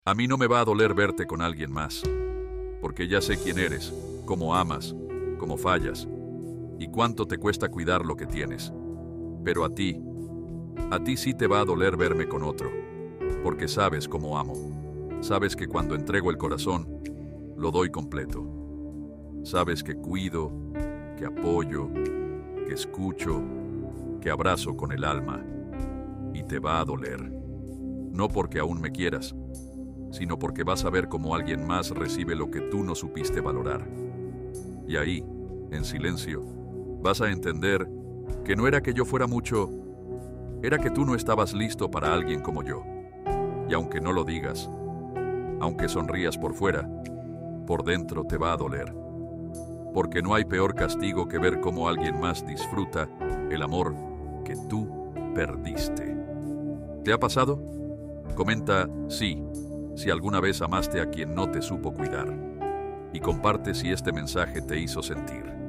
A mí no me va a doler verte con alguien más, porque ya sé quién eres, cómo amas, cómo fallas, y cuánto te cuesta cuidar lo que tienes. Pero a ti sí te va a doler verme con otro, porque sabes cómo amo. Sabes que cuando entrego el corazón, lo doy completo. Sabes que cuido, que apoyo, que escucho, que abrazo con el alma, y te va a doler. No porque aún me quieras, sino porque vas a ver cómo alguien más recibe lo que tú no supiste valorar. Y ahí, en silencio, vas a entender que no era que yo fuera mucho, era que tú no estabas listo para alguien como yo. Y aunque no lo digas, aunque sonrías por fuera, por dentro te va a doler. Porque no hay peor castigo que ver cómo alguien más disfruta el amor que tú perdiste. ¿Te ha pasado? Comenta sí, si alguna vez amaste a quien no te supo cuidar. Y comparte si este mensaje te hizo sentir.